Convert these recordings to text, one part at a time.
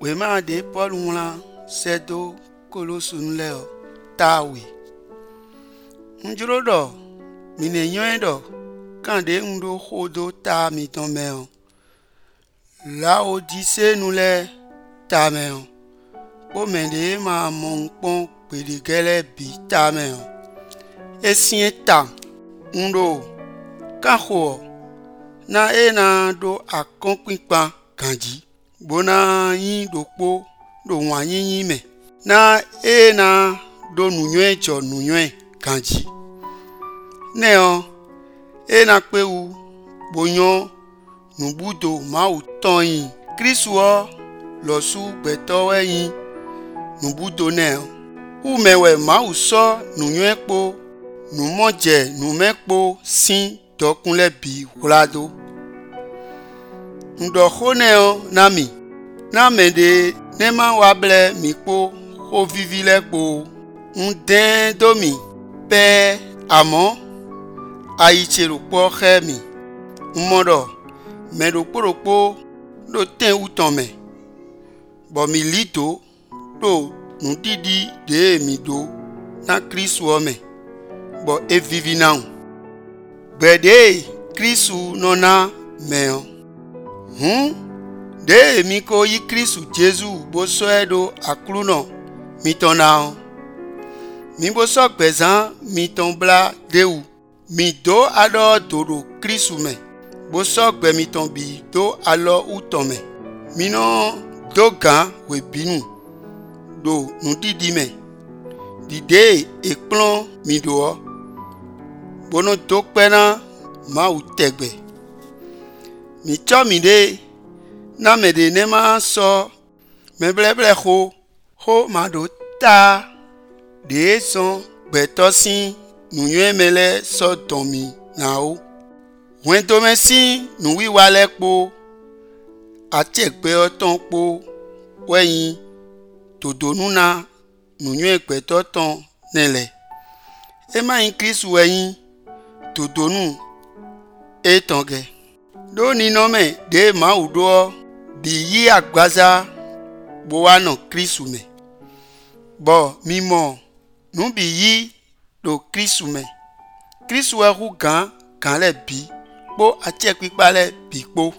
Wema de Paul Mula sedo kolosun leo tawi. Njurodo mine nyoedo kande ndo hodo ta mi tomeo. La odise nule tameo. O mende ma monpon pedigele bi tameo. Esien ta ndo kaho na ena do akonkwipa kanji. Bona yin dokpo do wanyin yin me. Na ena do nunywe cho nunywe kanji. Neo ena pe u bonyo nubudo ma uton yin. Kriswo losu beto yin nubudo neo. Umewe ma uso nunywe po numoje numekpo sin dokunle bi hulado. Ndo neo nami na mende nema wable mikpo ho vivile po nden domi pe amo aichero po khemi umodo medo poroppo do ten utome bo mi lito do nudidi de mi do na Kristo me bo e vivi now bede Kristo nona meo de mi ko yi Kristo Jesu bo so edo akluno mi tonao mi bo so pezan mi ton bla deu mi do alo todo Kristo me bo so gbe mi ton bi do alo utome mi no dogan we binu do nu didi me dide eklon mi do bono to pena ma utegbe mi cho mi de na me de nema so me bleble ho ma do ta de son beto sin nu ywe mele so tomi na o wen to me sin nu wi wale po ati egbe oton po weyin to donu na nu ywe egbe to ton nele e ma in Kristo weyin to donu e tonge do ni no me de ma udo bi yi agbaza bo wa no Kristo me bo mi mo nu bi yi do Kristo me Kristo wa hu kan le bi po ache pipa le bi po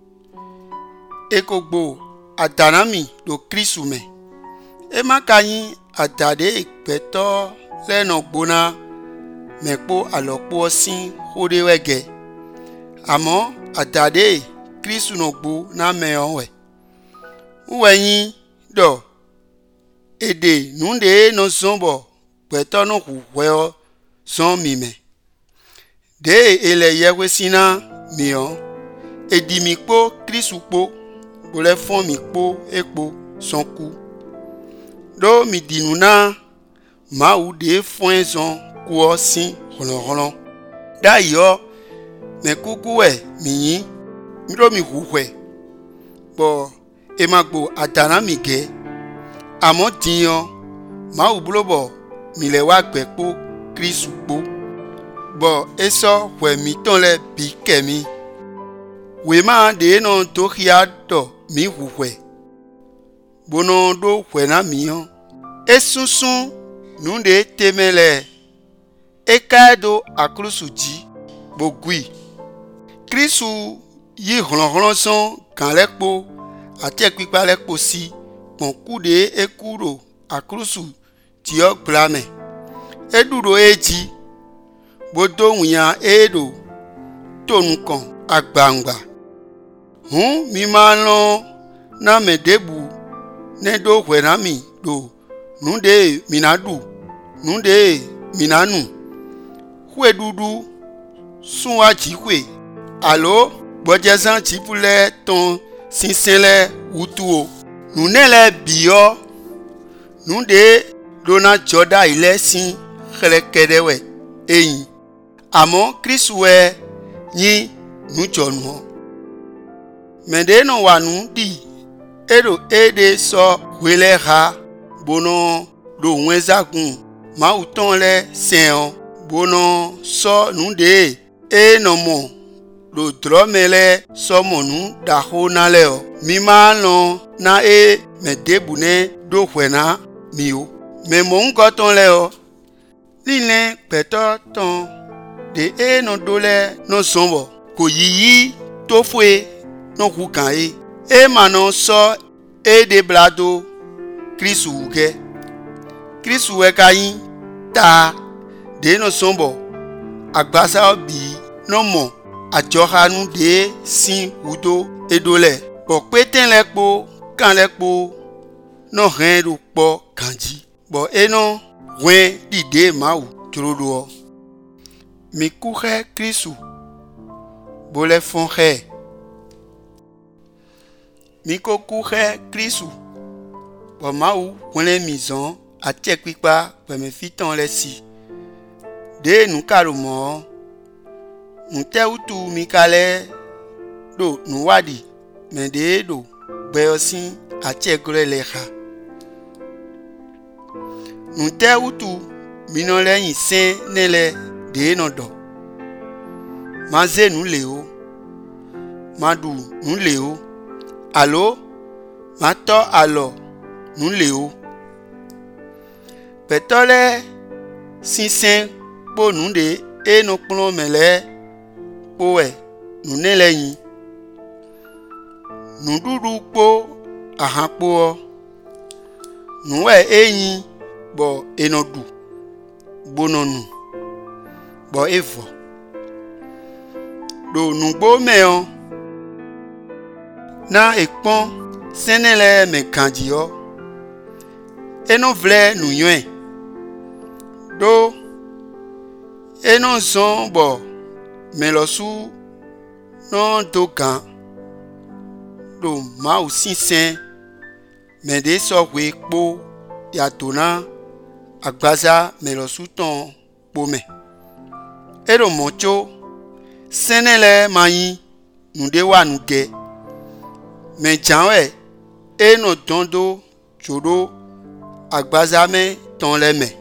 ekogbo adanami do Kristo me e ma kayin adade peto le no gbona me po alopo sin hode wege amo adade Kristo no gbo na me onwe uweyin do ede nunde no zombo peto no huwe son mi me de ele yewe sina mi on edi mi po Kristo po bole fon mi po epo son ku do mi dinuna ma u de fon son ku sin holon da yo me kuku we mi yin mi do mi huwe bo e magbo adana mi ge amo tiyan ma u bulobo mi le wa gbe po Kristo po bo eso we mi ton le bi kemi we ma de no to hia do mi huwe bono do we na mi yon esunsun nu de temele ekado akrusuji bogui Kristo yi hlon son kan lepo ati epipa lepo si pon kude ekuro akrusu ti o blame eduro eji bodo wiyan edo tonkan agbangba mi ma lo na medebu ne do hwerami do nunde minadu nunde minanu hwe dudu sunwa jihwe alo bojezan jipule ton sinsele utuo nunele biyo nunde dona joda ile sin khelekedewe eyin amo Kristo we yin nu jonu mende no wanu di edo ede so wele ha bono do wenzagun ma uton le seon bono so nunde e no mo do dromele somonu da hona leo mima no na me debune do hwena miu me mon koton leo line peto ton de no dole no sombo ko yiyi to fue no hukan manon so de blado Kristu uke Kristu wekayin ta de no sombo agbasa bi no mo ajohanu de sin udo edole bo peten lekpo kan lekpo no ren do po kanji bo eno wen dide mau trodo mi kuhe Kristu bole fonhe mi ko kuhe Kristu bo mau wole mizon atie pipa pe me fiton lesi de nu karumo nte utu mikale do nuwadi me de do beosin atie greleha nte utu minole yin sen nele de no do maze nu leo madu nu leo alo mato alo nu leo petole sinsen po nu de no plon mele poe nu nele yin nu dudu po ahapo nu eyin bo enodu bononu bo evo do nu gbo meon na ekpon senele me kanjio eno vle nu yuen do eno son bo melosu non dokan do ma aussi sen me de so we po ya tona agbaza melosu ton po me ero mocho senele mayin nu de wa nu ge me janwe eno dondo jodo agbaza me ton le me